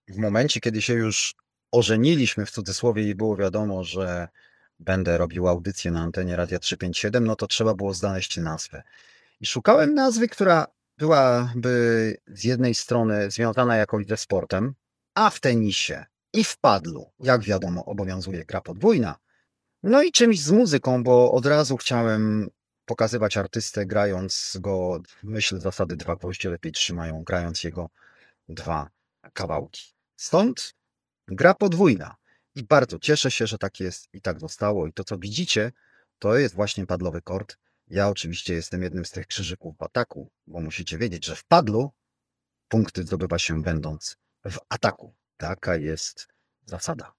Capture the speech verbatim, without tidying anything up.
W momencie, kiedy się już ożeniliśmy w cudzysłowie i było wiadomo, że będę robił audycję na antenie Radia trzysta pięćdziesiąt siedem, no to trzeba było znaleźć nazwę. I szukałem nazwy, która byłaby z jednej strony związana jakoś ze sportem, a w tenisie i w padlu, jak wiadomo, obowiązuje gra podwójna. No i czymś z muzyką, bo od razu chciałem pokazywać artystę, grając go, w myśl zasady dwa gwoździe lepiej trzymają, grając jego dwa kawałki. Stąd gra podwójna. I bardzo cieszę się, że tak jest i tak zostało. I to, co widzicie, to jest właśnie padlowy kord. Ja oczywiście jestem jednym z tych krzyżyków w ataku, bo musicie wiedzieć, że w padlu punkty zdobywa się będąc w ataku. Taka jest zasada.